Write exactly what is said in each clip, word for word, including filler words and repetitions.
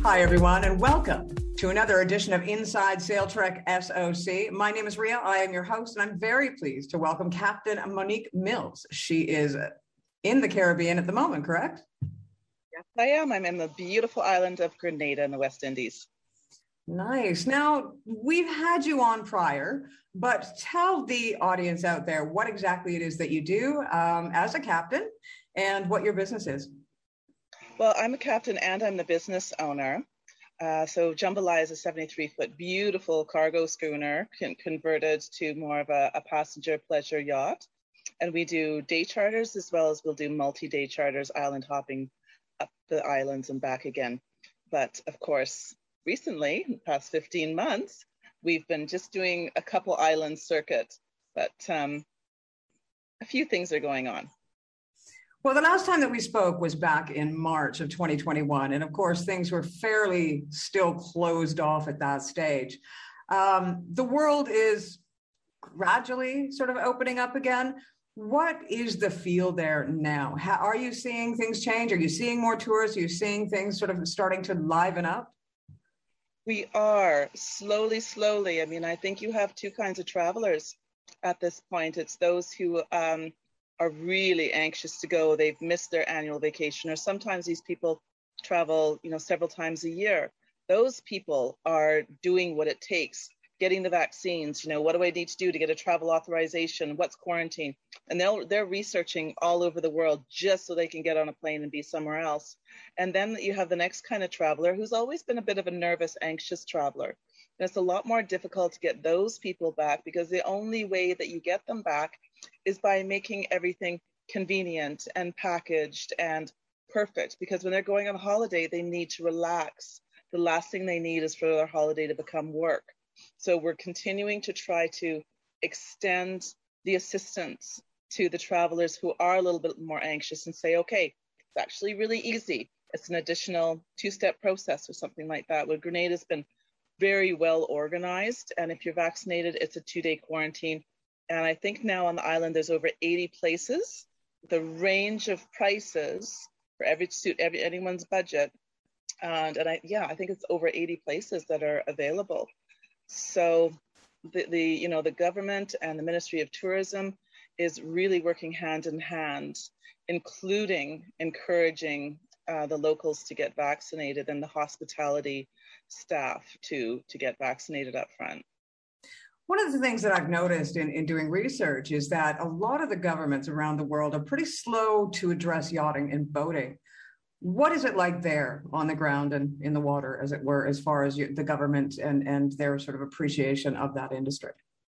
Hi, everyone, and welcome to another edition of Inside Sailtrek S O C. My name is Ria. I am your host, and I'm very pleased to welcome Captain Monique Mills. She is in the Caribbean at the moment, correct? Yes, I am. I'm in the beautiful island of Grenada in the West Indies. Nice. Now, we've had you on prior, but tell the audience out there what exactly it is that you do um, as a captain and what your business is. Well, I'm a captain and I'm the business owner. Uh, so Jambalaya is a seventy-three foot beautiful cargo schooner con- converted to more of a, a passenger pleasure yacht. And we do day charters as well as we'll do multi-day charters, island hopping up the islands and back again. But of course, recently, in the past fifteen months, we've been just doing a couple island circuits, but um, a few things are going on. Well, the last time that we spoke was back in March of twenty twenty-one. And of course, things were fairly still closed off at that stage. Um, the world is gradually sort of opening up again. What is the feel there now? How, are you seeing things change? Are you seeing more tourists? Are you seeing things sort of starting to liven up? We are slowly, slowly. I mean, I think you have two kinds of travelers at this point. It's those who um, are really anxious to go. They've missed their annual vacation, or sometimes these people travel, you know, several times a year. Those people are doing what it takes, getting the vaccines. You know, what do I need to do to get a travel authorization? What's quarantine? And they'll, they're researching all over the world just so they can get on a plane and be somewhere else. And then you have the next kind of traveler who's always been a bit of a nervous, anxious traveler. And it's a lot more difficult to get those people back because the only way that you get them back is by making everything convenient and packaged and perfect. Because when they're going on holiday, they need to relax. The last thing they need is for their holiday to become work. So we're continuing to try to extend the assistance to the travelers who are a little bit more anxious and say, okay, it's actually really easy. It's an additional two-step process or something like that. Well, Grenada's been very well organized. And if you're vaccinated, it's a two-day quarantine. And I think now on the island, there's over eighty places. The range of prices for every suit, every anyone's budget. And, and I, yeah, I think it's over eighty places that are available. So the, the, you know, the government and the Ministry of Tourism is really working hand in hand, including encouraging uh, the locals to get vaccinated and the hospitality staff to, to get vaccinated up front. One of the things that I've noticed in, in doing research is that a lot of the governments around the world are pretty slow to address yachting and boating. What is it like there on the ground and in the water, as it were, as far as you, the government and, and their sort of appreciation of that industry?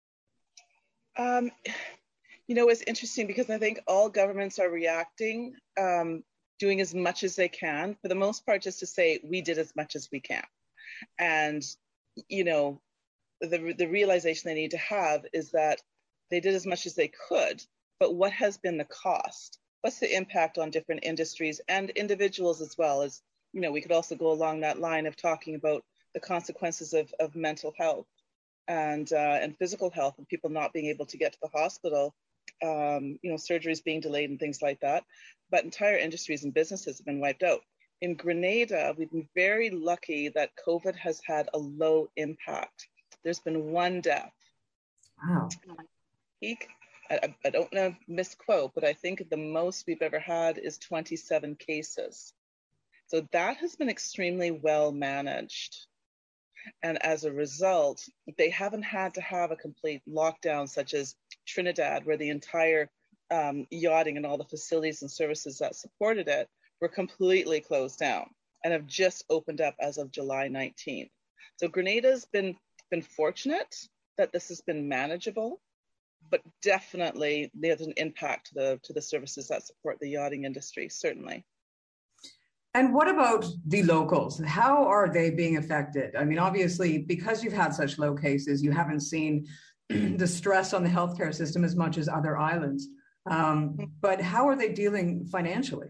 Um, you know, it's interesting because I think all governments are reacting, um, doing as much as they can, for the most part, just to say, we did as much as we can. And, you know, the, the realization they need to have is that they did as much as they could, but what has been the cost? What's the impact on different industries and individuals as well? As, you know, we could also go along that line of talking about the consequences of, of mental health and uh, and physical health and people not being able to get to the hospital, um, you know, surgeries being delayed and things like that. But entire industries and businesses have been wiped out. In Grenada, we've been very lucky that COVID has had a low impact. There's been one death. Wow. Peak. I, I don't know, misquote, but I think the most we've ever had is twenty-seven cases. So that has been extremely well managed. And as a result, they haven't had to have a complete lockdown, such as Trinidad, where the entire um, yachting and all the facilities and services that supported it were completely closed down and have just opened up as of July nineteenth. So Grenada's been, been fortunate that this has been manageable. But definitely there's an impact to the to the services that support the yachting industry, certainly. And what about the locals? How are they being affected? I mean, obviously, because you've had such low cases, you haven't seen the stress on the healthcare system as much as other islands. Um, but how are they dealing financially?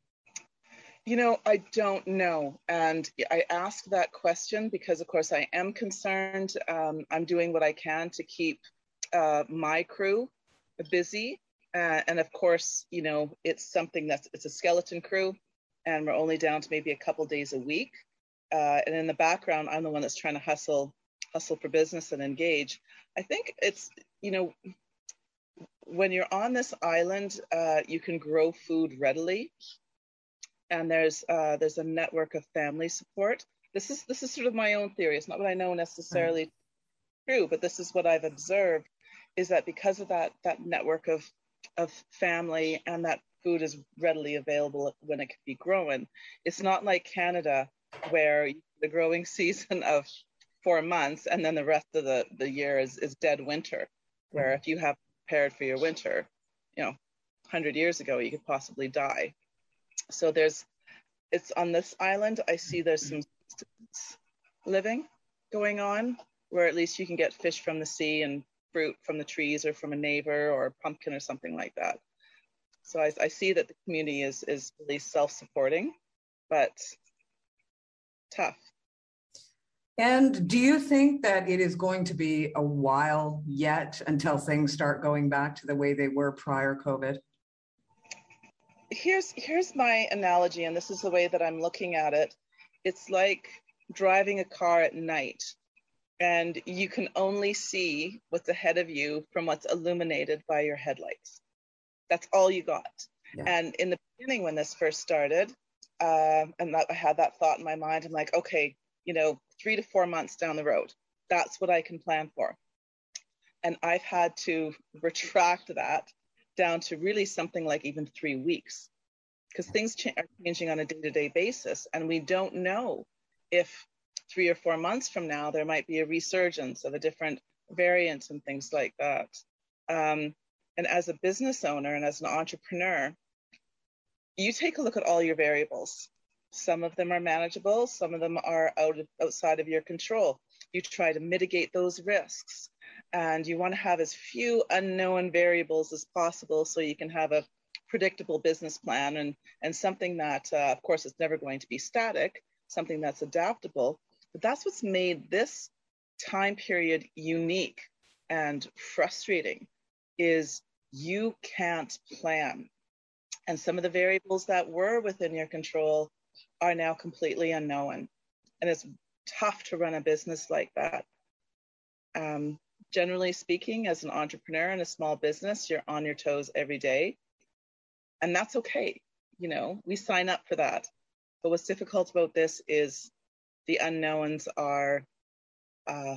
You know, I don't know. And I ask that question because, of course, I am concerned. Um, I'm doing what I can to keep uh, my crew busy. Uh, and of course, you know, it's something that's, it's a skeleton crew and we're only down to maybe a couple days a week. uh, and in the background, I'm the one that's trying to hustle, hustle for business and engage. I think it's, you know, when you're on this island, uh, you can grow food readily, and there's uh, there's a network of family support. This is this is sort of my own theory. It's not what I know necessarily right. true, but this is what I've observed, is that because of that that network of of family, and that food is readily available when it can be grown. It's not like Canada, where the growing season of four months and then the rest of the, the year is, is dead winter, where if you have prepared for your winter, you know, one hundred years ago, you could possibly die. So there's, it's on this island, I see there's some living going on, where at least you can get fish from the sea and fruit from the trees, or from a neighbor, or a pumpkin or something like that. So I, I see that the community is, is really self-supporting, but tough. And do you think that it is going to be a while yet until things start going back to the way they were prior COVID? Here's, here's my analogy, and this is the way that I'm looking at it. It's like driving a car at night, and you can only see what's ahead of you from what's illuminated by your headlights. That's all you got. Yeah. And in the beginning, when this first started, uh, and that, I had that thought in my mind, I'm like, okay, you know, three to four months down the road, that's what I can plan for. And I've had to retract that down to really something like even three weeks, because things cha- are changing on a day-to-day basis. And we don't know if three or four months from now, there might be a resurgence of a different variant and things like that. Um, And as a business owner and as an entrepreneur, you take a look at all your variables. Some of them are manageable. Some of them are out of, outside of your control. You try to mitigate those risks, and you want to have as few unknown variables as possible so you can have a predictable business plan, and, and something that, uh, of course, it's never going to be static, something that's adaptable. But that's what's made this time period unique and frustrating, is you can't plan. And some of the variables that were within your control are now completely unknown. And it's tough to run a business like that. Um, generally speaking, as an entrepreneur in a small business, you're on your toes every day. And that's okay. You know, we sign up for that. But what's difficult about this is the unknowns are uh,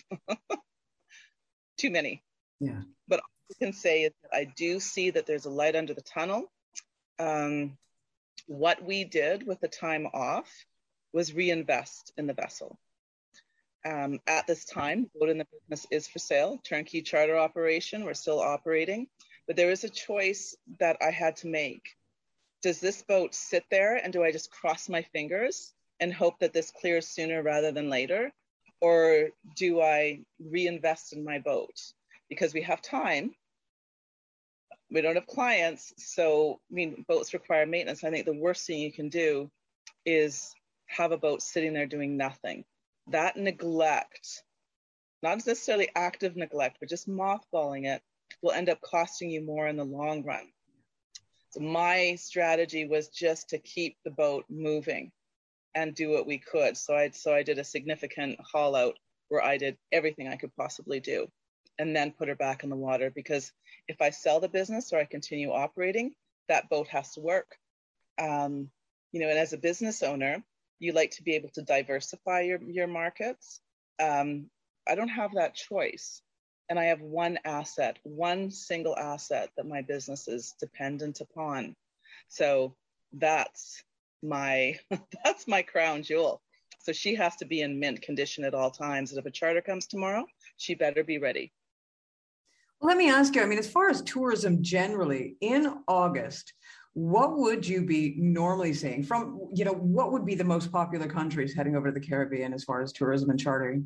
too many. Yeah. But all I can say is that I do see that there's a light under the tunnel. Um, what we did with the time off was reinvest in the vessel. Um, at this time, the boat in the business is for sale, turnkey charter operation. We're still operating, but there is a choice that I had to make. Does this boat sit there, and do I just cross my fingers and hope that this clears sooner rather than later? Or do I reinvest in my boat? Because we have time. We don't have clients. So, I mean, boats require maintenance. I think the worst thing you can do is have a boat sitting there doing nothing. That neglect, not necessarily active neglect, but just mothballing it, will end up costing you more in the long run. So my strategy was just to keep the boat moving and do what we could. So I, so I did a significant haul out where I did everything I could possibly do, and then put her back in the water. Because if I sell the business or I continue operating, that boat has to work. Um, you know, and as a business owner, you like to be able to diversify your, your markets. Um, I don't have that choice. And I have one asset, one single asset that my business is dependent upon. So that's my, that's my crown jewel. So she has to be in mint condition at all times. And if a charter comes tomorrow, she better be ready. Well, let me ask you, I mean, as far as tourism generally, in August, what would you be normally seeing from, you know, what would be the most popular countries heading over to the Caribbean as far as tourism and chartering?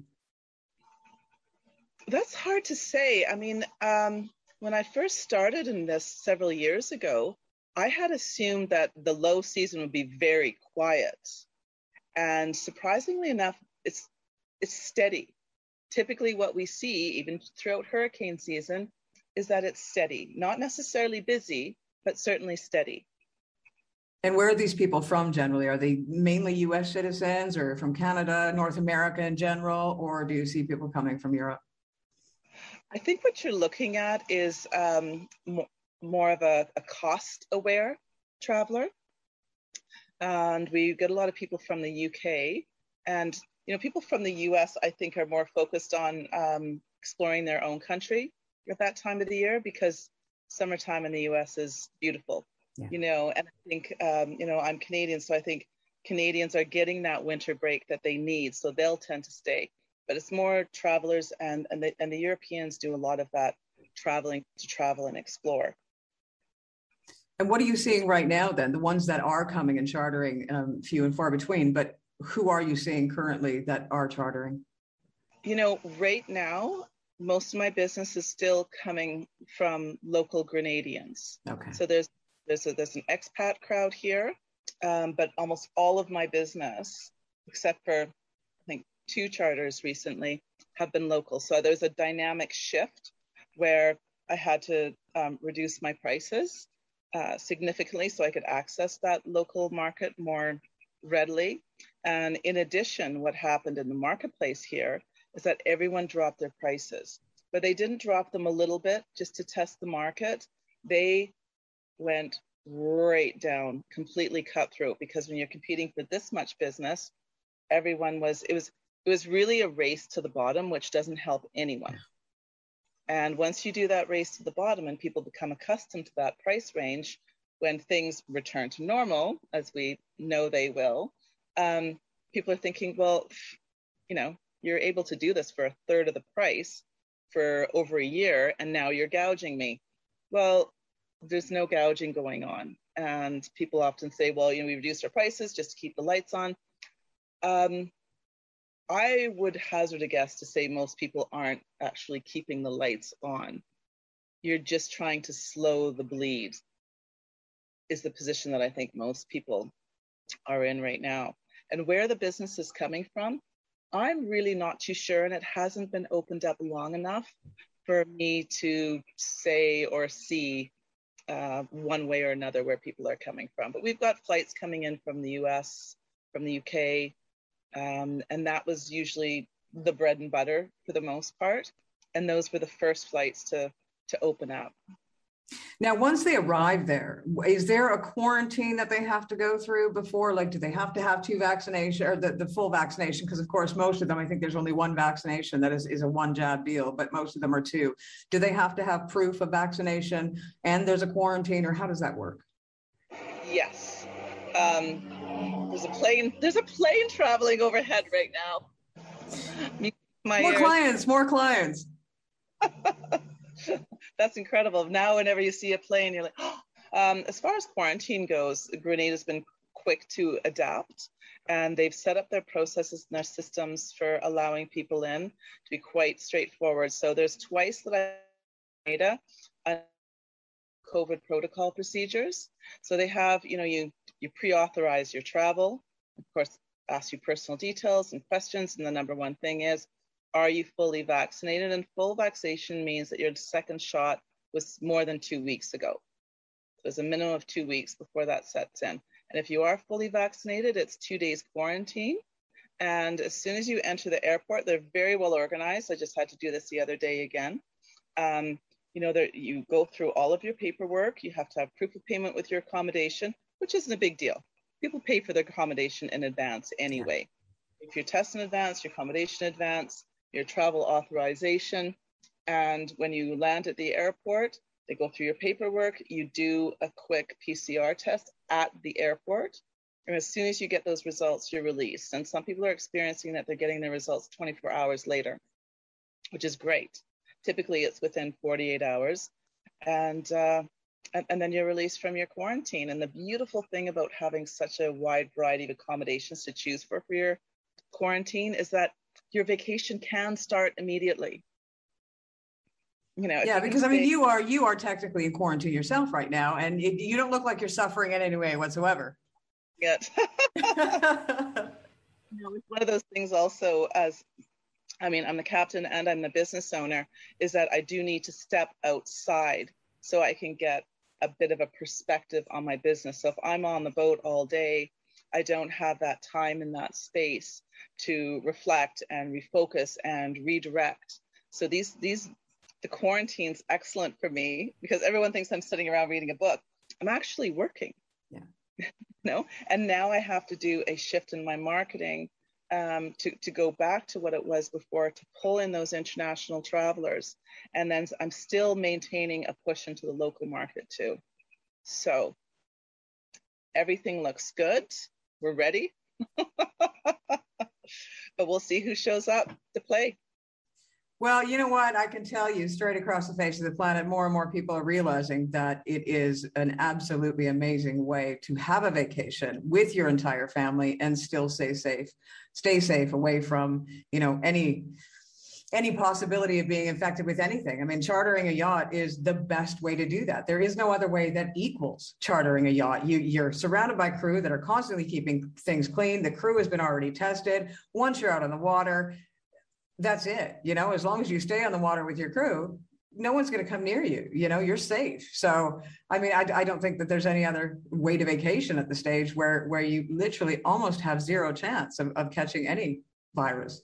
That's hard to say. I mean, um, when I first started in this several years ago, I had assumed that the low season would be very quiet. And surprisingly enough, it's it's steady. Typically what we see, even throughout hurricane season, is that it's steady. Not necessarily busy, but certainly steady. And where are these people from generally? Are they mainly U S citizens or from Canada, North America in general, or do you see people coming from Europe? I think what you're looking at is um, mo- more of a, a cost-aware traveler. And we get a lot of people from the U K. And, you know, people from the U S, I think, are more focused on um, exploring their own country at that time of the year because summertime in the U S is beautiful, yeah. you know, and I think, um, you know, I'm Canadian, so I think Canadians are getting that winter break that they need, so they'll tend to stay. But it's more travelers, and, and, the, and the Europeans do a lot of that traveling to travel and explore. And what are you seeing right now then? The ones that are coming and chartering, um, few and far between, but who are you seeing currently that are chartering? You know, right now, most of my business is still coming from local Grenadians. Okay. So there's there's a, there's an expat crowd here, um, but almost all of my business, except for I think two charters recently, have been local. So there's a dynamic shift where I had to um, reduce my prices uh, significantly so I could access that local market more readily. And in addition, what happened in the marketplace here is that everyone dropped their prices, but they didn't drop them a little bit just to test the market. They went right down, completely cutthroat, because when you're competing for this much business, everyone was, it was, it was really a race to the bottom, which doesn't help anyone. And once you do that race to the bottom and people become accustomed to that price range, when things return to normal, as we know they will, um, people are thinking, well, you know, you're able to do this for a third of the price for over a year, and now you're gouging me. Well, there's no gouging going on. And people often say, well, you know, we reduced our prices just to keep the lights on. Um, I would hazard a guess to say most people aren't actually keeping the lights on. You're just trying to slow the bleed, is the position that I think most people are in right now. And where the business is coming from, I'm really not too sure, and it hasn't been opened up long enough for me to say or see uh, one way or another where people are coming from. But we've got flights coming in from the U S, from the U K, um, and that was usually the bread and butter for the most part. And those were the first flights to, to open up. Now, once they arrive there, is there a quarantine that they have to go through before? Like, do they have to have two vaccination or the, the full vaccination? Because of course, most of them, I think there's only one vaccination that is, is a one jab deal, but most of them are two. Do they have to have proof of vaccination and there's a quarantine, or how does that work? Yes. Um, there's a plane, there's a plane traveling overhead right now. My more ears. clients, more clients. That's incredible. Now, whenever you see a plane, you're like, oh. Um, as far as quarantine goes, Grenada's been quick to adapt, and they've set up their processes and their systems for allowing people in to be quite straightforward. So there's twice that I Grenada on COVID protocol procedures. So they have, you know, you, you pre-authorize your travel, of course, ask you personal details and questions. And the number one thing is, are you fully vaccinated? And full vaccination means that your second shot was more than two weeks ago. So there's a minimum of two weeks before that sets in. And if you are fully vaccinated, it's two days quarantine. And as soon as you enter the airport, they're very well organized. I just had to do this the other day again. Um, you know, you go through all of your paperwork. You have to have proof of payment with your accommodation, which isn't a big deal. People pay for their accommodation in advance anyway. Yeah. If you're testing in advance, your accommodation in advance, your travel authorization, and when you land at the airport, they go through your paperwork, you do a quick P C R test at the airport, and as soon as you get those results, you're released. And some people are experiencing that they're getting their results twenty-four hours later, which is great. Typically, it's within forty-eight hours, and, uh, and, and then you're released from your quarantine. And the beautiful thing about having such a wide variety of accommodations to choose for for your quarantine is that your vacation can start immediately. You know, yeah, because stay- I mean, you are you are technically in quarantine yourself right now, and it, you don't look like you're suffering in any way whatsoever. Yes. You know, it's one of those things also, as I mean, I'm the captain and I'm the business owner, is that I do need to step outside so I can get a bit of a perspective on my business. So if I'm on the boat all day, I don't have that time in that space to reflect and refocus and redirect. So these, these, the quarantine's excellent for me because everyone thinks I'm sitting around reading a book. I'm actually working. Yeah. you know? And now I have to do a shift in my marketing um, to, to go back to what it was before, to pull in those international travelers. And then I'm still maintaining a push into the local market too. So everything looks good. We're ready. But we'll see who shows up to play. Well, you know what? I can tell you straight across the face of the planet, more and more people are realizing that it is an absolutely amazing way to have a vacation with your entire family and still stay safe, stay safe away from, you know, any any possibility of being infected with anything. I mean, chartering a yacht is the best way to do that. There is no other way that equals chartering a yacht. You, you're surrounded by crew that are constantly keeping things clean. The crew has been already tested. Once you're out on the water, that's it. You know, as long as you stay on the water with your crew, no one's going to come near you. You know, you're safe. So, I mean, I, I don't think that there's any other way to vacation at the stage where, where you literally almost have zero chance of, of catching any virus.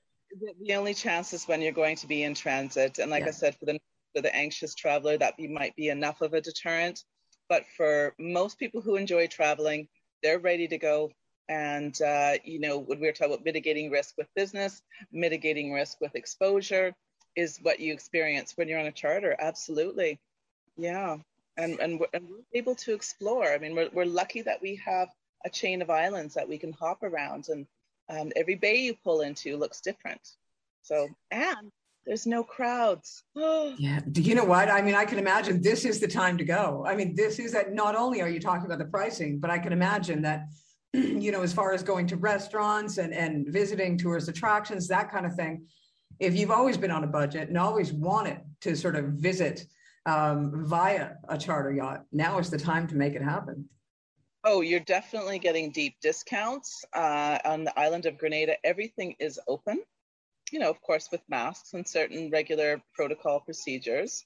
The only chance is when you're going to be in transit. And like yeah. I said, for the, for the anxious traveler, that be, might be enough of a deterrent. But for most people who enjoy traveling, they're ready to go. And, uh, you know, when we were talking about mitigating risk with business, mitigating risk with exposure is what you experience when you're on a charter. Absolutely. Yeah. And, and, we're, and we're able to explore. I mean, we're, we're lucky that we have a chain of islands that we can hop around, and um, every bay you pull into looks different. So, and there's no crowds. Yeah. Do you know what? I mean, I can imagine this is the time to go. I mean, this is that not only are you talking about the pricing, but I can imagine that, you know, as far as going to restaurants and, and visiting tourist attractions, that kind of thing, if you've always been on a budget and always wanted to sort of visit um, via a charter yacht, now is the time to make it happen. Oh, you're definitely getting deep discounts uh, on the island of Grenada. Everything is open, you know, of course, with masks and certain regular protocol procedures.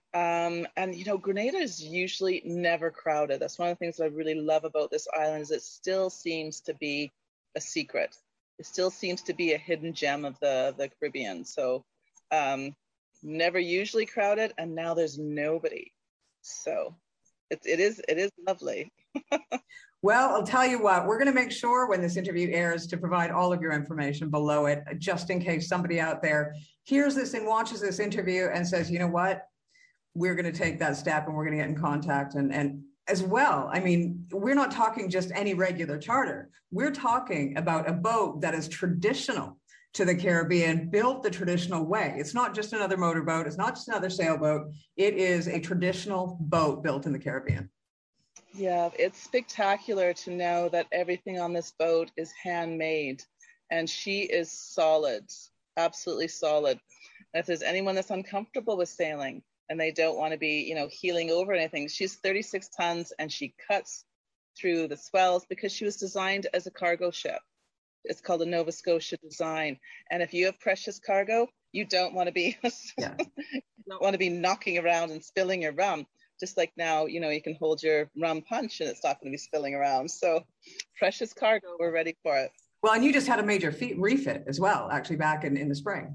Um, and, you know, Grenada is usually never crowded. That's one of the things that I really love about this island is it still seems to be a secret. It still seems to be a hidden gem of the, the Caribbean. So um, never usually crowded, and now there's nobody. So it, it is it is lovely. Well, I'll tell you what, we're going to make sure when this interview airs to provide all of your information below it, just in case somebody out there hears this and watches this interview and says, you know what, we're going to take that step and we're going to get in contact. And, and as well, I mean, we're not talking just any regular charter. We're talking about a boat that is traditional to the Caribbean, built the traditional way. It's not just another motorboat. It's not just another sailboat. It is a traditional boat built in the Caribbean. Yeah, it's spectacular to know that everything on this boat is handmade, and she is solid, absolutely solid. And if there's anyone that's uncomfortable with sailing and they don't want to be, you know, heeling over anything, she's thirty-six tons and she cuts through the swells because she was designed as a cargo ship. It's called a Nova Scotia design. And if you have precious cargo, you don't want to be, yeah. you don't want to be knocking around and spilling your rum. Just like now, you know, you can hold your rum punch and it's not going to be spilling around. So precious cargo, we're ready for it. Well, and you just had a major feet refit as well, actually back in, in the spring.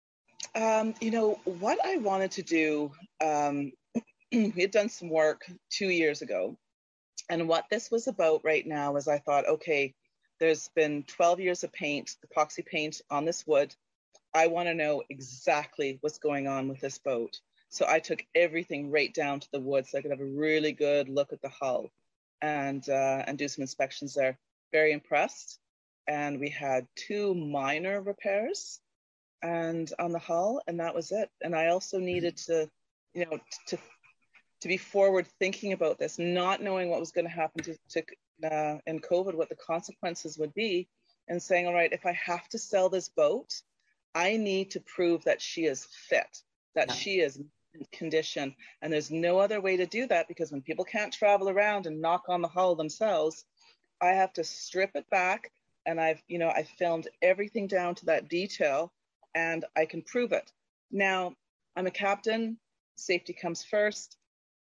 Um, you know, what I wanted to do, um, we had done some work two years ago. And what this was about right now is I thought, okay, there's been twelve years of paint, epoxy paint on this wood. I want to know exactly what's going on with this boat. So I took everything right down to the wood so I could have a really good look at the hull and uh, and do some inspections there. Very impressed. And we had two minor repairs and on the hull, and that was it. And I also needed to, you know, to to be forward thinking about this, not knowing what was going to happen to, to uh, in COVID, what the consequences would be, and saying, all right, if I have to sell this boat, I need to prove that she is fit, that yeah. she is condition, and there's no other way to do that, because when people can't travel around and knock on the hull themselves, I have to strip it back, and I've you know I filmed everything down to that detail, and I can prove it. Now I'm a captain, safety comes first.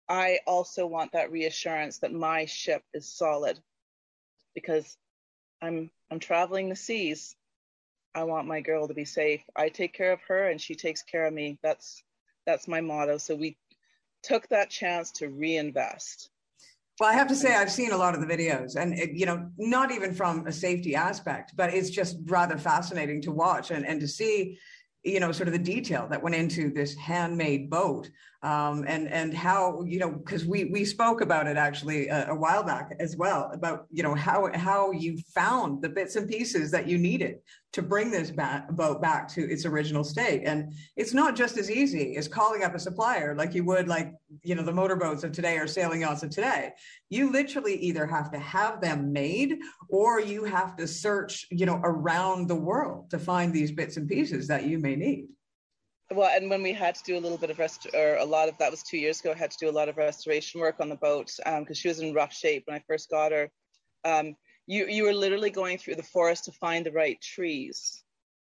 I also want that reassurance that my ship is solid, because I'm I'm traveling the seas. I want my girl to be safe. I take care of her and she takes care of me. That's that's my motto. So we took that chance to reinvest. Well, I have to say, I've seen a lot of the videos, and it, you know, not even from a safety aspect, but it's just rather fascinating to watch and, and to see, you know, sort of the detail that went into this handmade boat, um, and and how, you know, because we we spoke about it actually a, a while back as well, about, you know, how how you found the bits and pieces that you needed to bring this back, boat back to its original state. And it's not just as easy as calling up a supplier like you would, like, you know, the motorboats of today or sailing yachts of today. You literally either have to have them made, or you have to search, you know, around the world to find these bits and pieces that you may need. Well, and when we had to do a little bit of rest, or a lot of, that was two years ago, I had to do a lot of restoration work on the boat, because um, she was in rough shape when I first got her. Um, you you were literally going through the forest to find the right trees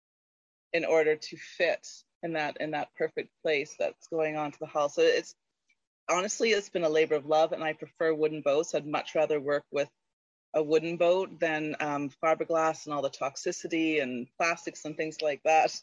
in order to fit in that in that perfect place that's going on to the hull. So it's honestly, it's been a labor of love, and I prefer wooden boats. I'd much rather work with a wooden boat than um, fiberglass and all the toxicity and plastics and things like that.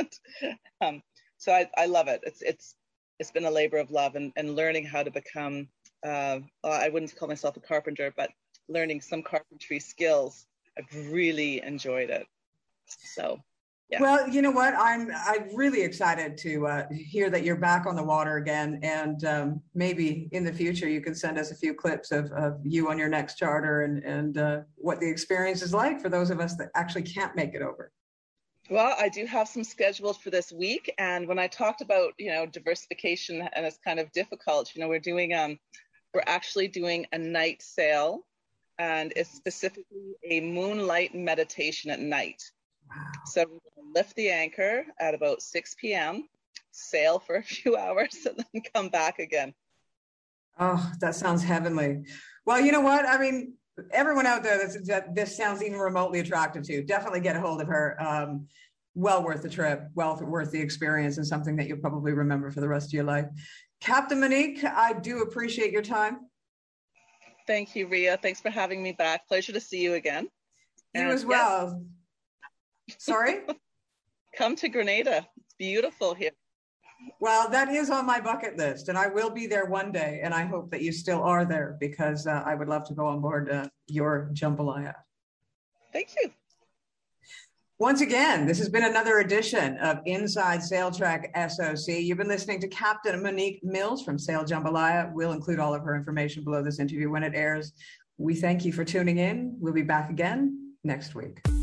um, so I, I love it. It's it's it's been a labor of love, and, and learning how to become, uh, well, I wouldn't call myself a carpenter, but learning some carpentry skills. I've really enjoyed it. So, yeah. Well, you know what? I'm I'm really excited to uh, hear that you're back on the water again, and um, maybe in the future you can send us a few clips of, of you on your next charter, and and uh, what the experience is like for those of us that actually can't make it over. Well, I do have some scheduled for this week, and when I talked about, you know, diversification and it's kind of difficult, you know, we're doing um we're actually doing a night sail, and it's specifically a moonlight meditation at night. Wow. So we're going to lift the anchor at about six p.m., sail for a few hours, and then come back again. Oh, that sounds heavenly. Well, you know what? I mean, everyone out there that's, that this sounds even remotely attractive to, definitely get a hold of her. Um, well worth the trip, well worth the experience, and something that you'll probably remember for the rest of your life. Captain Monique, I do appreciate your time. Thank you, Ria. Thanks for having me back. Pleasure to see you again. You and as well. Yes. Sorry? Come to Grenada. It's beautiful here. Well, that is on my bucket list, and I will be there one day, and I hope that you still are there, because uh, I would love to go on board uh, your Jambalaya. Thank you. Once again, this has been another edition of Inside Sailtrek S O C. You've been listening to Captain Monique Mills from Sail Jambalaya. We'll include all of her information below this interview when it airs. We thank you for tuning in. We'll be back again next week.